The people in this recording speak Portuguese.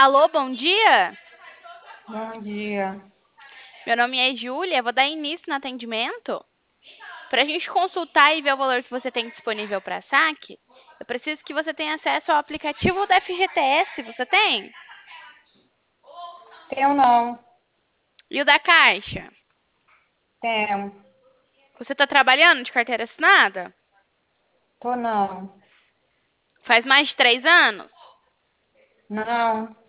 Alô, bom dia? Bom dia. Meu nome é Júlia, vou dar início no atendimento. Para a gente consultar e ver o valor que você tem disponível para saque, eu preciso que você tenha acesso ao aplicativo da FGTS. Você tem? Tenho não. E o da Caixa? Tenho. Você está trabalhando de carteira assinada? Tô não. Faz mais de 3 anos? Não.